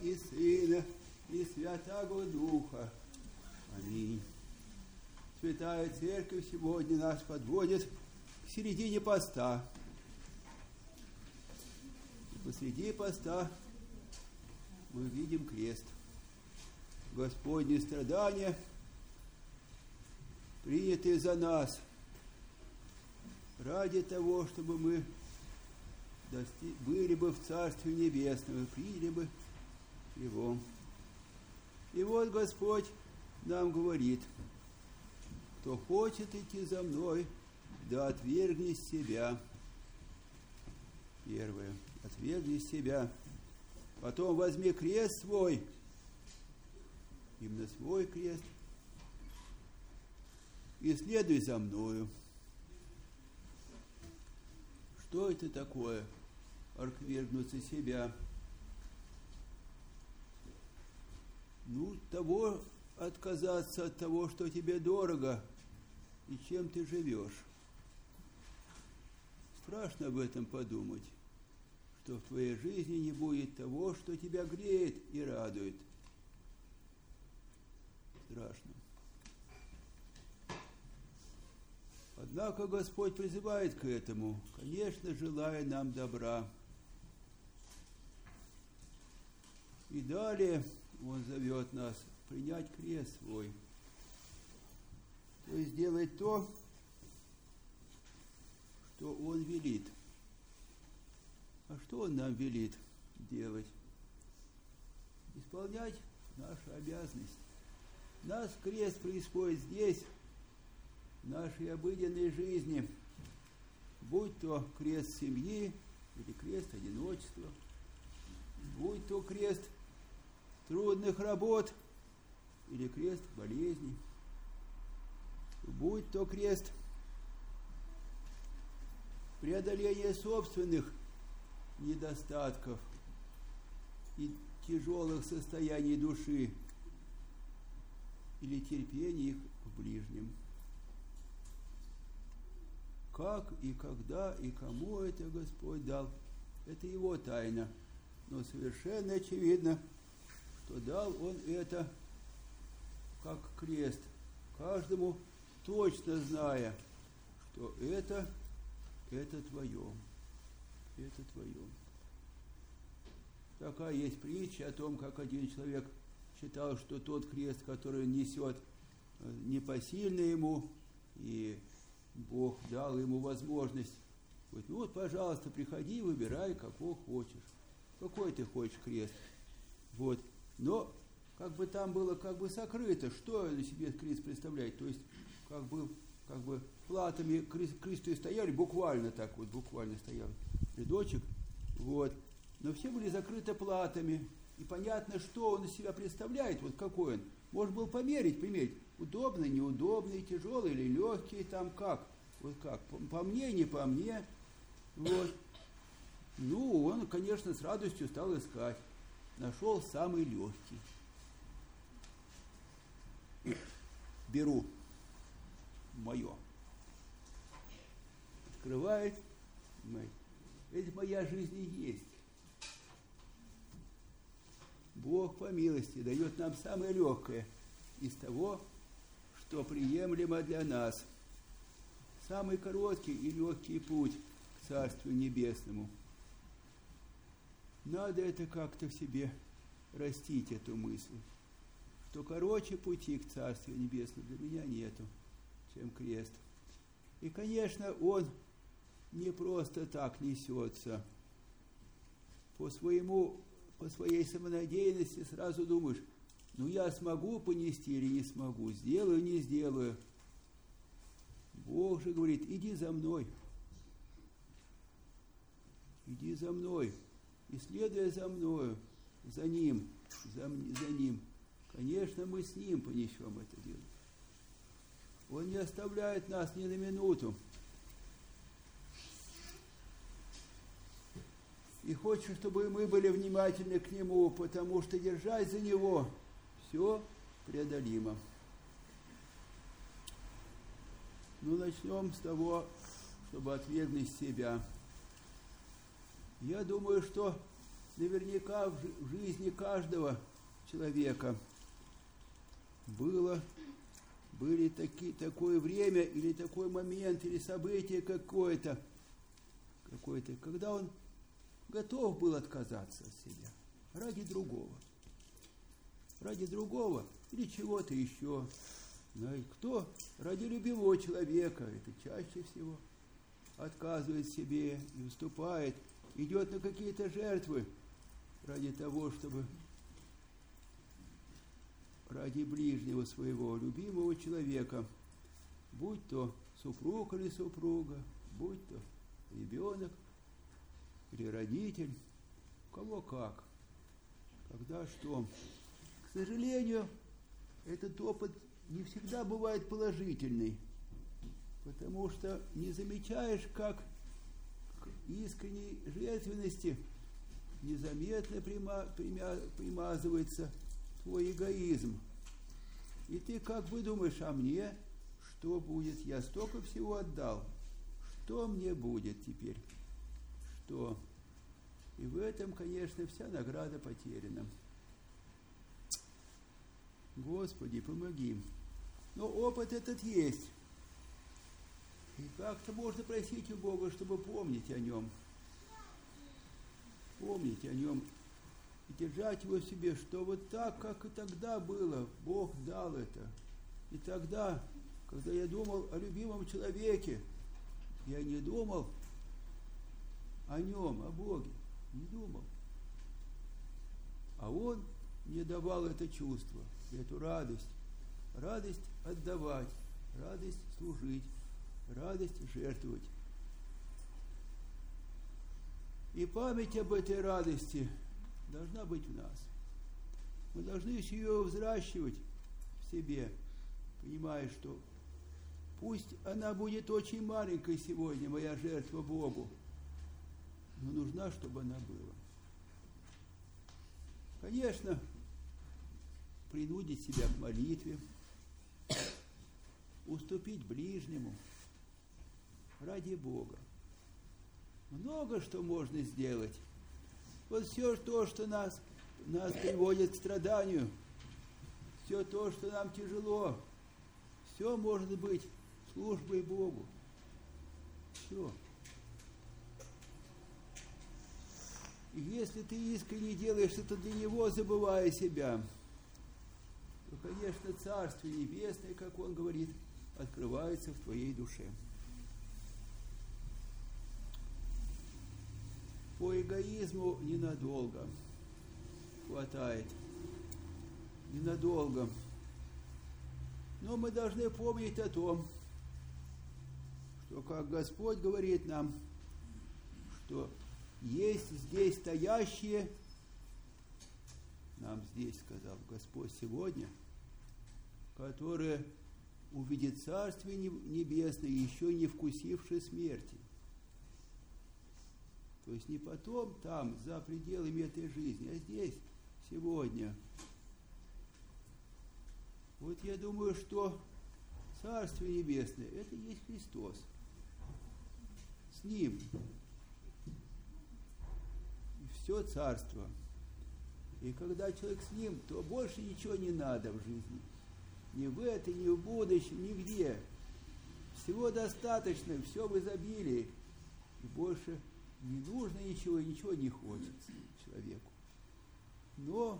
и Сына, и Святаго Духа. Аминь. Святая Церковь сегодня нас подводит к середине поста. И посреди поста мы видим крест. Господни страдания, принятые за нас, ради того, чтобы мы были бы в Царстве Небесном и приняли бы Его. И вот Господь нам говорит: кто хочет идти за мной, да отвергни себя. Первое. Отвергни себя. Потом возьми крест свой, именно свой крест, и следуй за мною. Что это такое? Отвергнуться себя. Отказаться от того, что тебе дорого и чем ты живешь. Страшно об этом подумать, что в твоей жизни не будет того, что тебя греет и радует. Страшно. Однако Господь призывает к этому, конечно, желая нам добра. И далее Он зовет нас принять крест свой. То есть сделать то, что Он велит. А что Он нам велит делать? Исполнять нашу обязанность. Нас крест происходит здесь, в нашей обыденной жизни, будь то крест семьи или крест одиночества, будь то крест трудных работ или крест болезней, будь то крест преодоления собственных недостатков и тяжелых состояний души или терпения их в ближнем. Как и когда и кому это Господь дал, это Его тайна. Но совершенно очевидно, что дал Он это как крест, каждому точно зная, что это твое. Это твое. Такая есть притча о том, как один человек считал, что тот крест, который он несет, непосильный ему, и Бог дал ему возможность. Говорит: ну вот, пожалуйста, приходи, выбирай, какого хочешь. Какой ты хочешь крест. Вот. Но как бы там было сокрыто, что на себе крест представляет. То есть как бы платами кресты стояли, буквально стоял рядочек. Вот. Но все были закрыты платами. И понятно, что он из себя представляет, вот какой он. Можно было померить, удобный, неудобный, тяжелый или легкий, там как. Вот как, по мне, не по мне. Вот. Ну, он, конечно, с радостью стал искать. Нашел самый легкий. Беру. Мое. Открывает. Это моя жизнь и есть. Бог по милости дает нам самое легкое из того, что приемлемо для нас. Самый короткий и легкий путь к Царству Небесному. Надо это как-то в себе растить, эту мысль, что короче пути к Царству Небесному для меня нету, чем крест. И, конечно, он не просто так несется. По своей самонадеянности сразу думаешь: ну я смогу понести или не смогу, сделаю, не сделаю. Бог же говорит: иди за мной. Иди за мной. И следуя за мною, за ним, конечно, мы с ним понесем это дело. Он не оставляет нас ни на минуту. И хочет, чтобы мы были внимательны к Нему, потому что, держась за Него, все преодолимо. Ну, начнем с того, чтобы отвергнуть себя. Я думаю, что наверняка в жизни каждого человека были такое время или такой момент, или событие какое-то, когда он готов был отказаться от себя ради другого или чего-то еще. Но кто ради любимого человека, это чаще всего отказывает себе и уступает, идет на какие-то жертвы ради того, чтобы ради ближнего своего любимого человека, будь то супруг или супруга, будь то ребенок или родитель, у кого как, когда что. К сожалению, этот опыт не всегда бывает положительный, потому что не замечаешь, как к искренней жертвенности незаметно примазывается твой эгоизм. И ты как бы думаешь, а мне что будет? Я столько всего отдал. Что мне будет теперь? Что? И в этом, конечно, вся награда потеряна. Господи, помоги. Но опыт этот есть. И как-то можно просить у Бога, чтобы помнить о нем. Помнить о нем и держать его в себе, что вот так, как и тогда было, Бог дал это. И тогда, когда я думал о любимом человеке, я не думал о нем, о Боге, не думал. А Он мне давал это чувство, эту радость. Радость отдавать, радость служить, радость жертвовать. И память об этой радости должна быть в нас. Мы должны ее взращивать в себе, понимая, что пусть она будет очень маленькой сегодня, моя жертва Богу, но нужна, чтобы она была. Конечно, принудить себя к молитве, уступить ближнему ради Бога. Много что можно сделать. Вот все то, что нас приводит к страданию, все то, что нам тяжело, все может быть службой Богу. Все. И если ты искренне делаешь это для Него, забывая себя, то, конечно, Царствие Небесное, как Он говорит, открывается в твоей душе. По эгоизму ненадолго хватает. Ненадолго. Но мы должны помнить о том, что, как Господь говорит нам, что есть здесь стоящие, нам здесь сказал Господь сегодня, которые увидят Царствие Небесное, еще не вкусившие смерти. То есть не потом там, за пределами этой жизни, а здесь, сегодня. Вот я думаю, что Царствие Небесное – это и есть Христос. С Ним все царство. И когда человек с Ним, то больше ничего не надо в жизни. Ни в этой, ни в будущем, нигде. Всего достаточно, все в изобилии. И больше не нужно ничего, и ничего не хочется человеку. Но,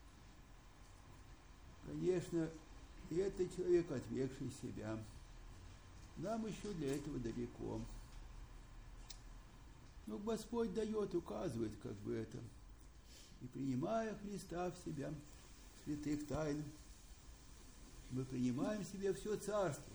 конечно, это человек, отвергший себя. Нам еще для этого далеко. Но Господь дает, указывает как бы это. И принимая Христа в себя, святых тайн, мы принимаем в себе все царство.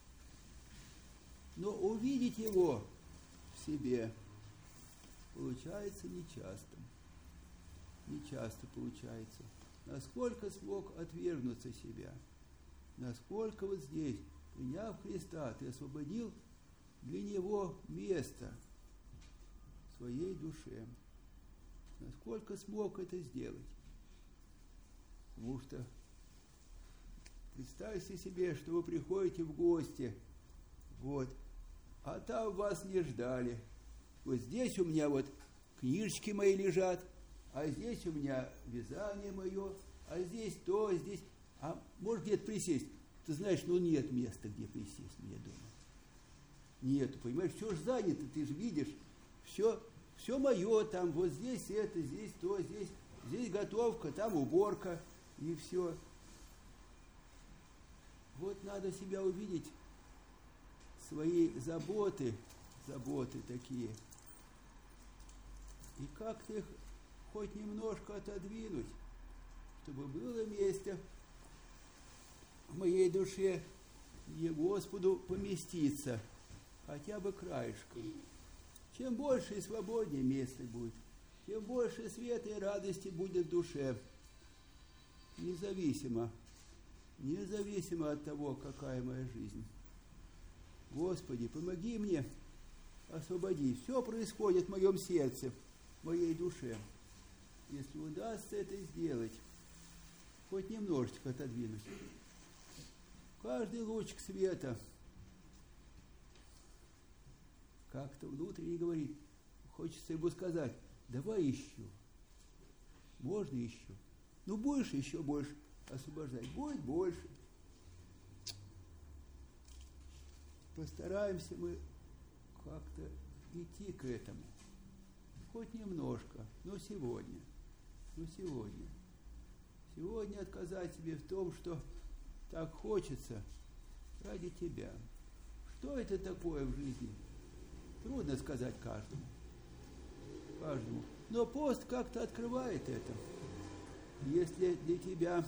Но увидеть его в себе получается нечасто. Нечасто получается. Насколько смог отвергнуться себя, насколько вот здесь, приняв Христа, ты освободил для Него место в своей душе. Насколько смог это сделать. Потому что представьте себе, что вы приходите в гости, вот, а там вас не ждали. Вот здесь у меня вот книжечки мои лежат, а здесь у меня вязание мое, а здесь то, здесь... А может где-то присесть? Ты знаешь, ну нет места, где присесть мне дома. Нету, понимаешь, все же занято, ты же видишь, все мое, там вот здесь это, здесь то, здесь готовка, там уборка, и все. Вот надо себя увидеть, свои заботы такие, и как-то их хоть немножко отодвинуть, чтобы было место в моей душе, где Господу поместиться, хотя бы краешком. Чем больше и свободнее место будет, тем больше света и радости будет в душе, независимо от того, какая моя жизнь. Господи, помоги мне освободить. Все происходит в моем сердце, в моей душе. Если удастся это сделать, хоть немножечко отодвинуть. Каждый лучик света как-то внутренне говорит, хочется ему сказать, давай еще, можно еще, ну больше, еще больше освобождать, будет больше. Постараемся мы как-то идти к этому, хоть немножко, но сегодня. Сегодня отказать себе в том, что так хочется ради тебя. Что это такое в жизни? Трудно сказать каждому. Но пост как-то открывает это. Если для тебя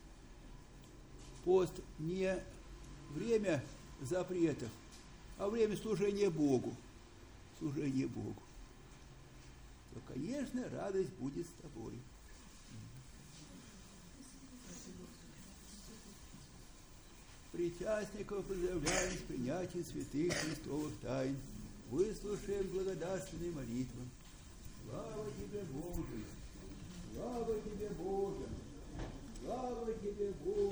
пост не время запретов, а время служения Богу, то, конечно, радость будет с тобой. Причастников поздравляем с принятием святых Христовых тайн. Выслушаем благодарственные молитвы. Слава Тебе!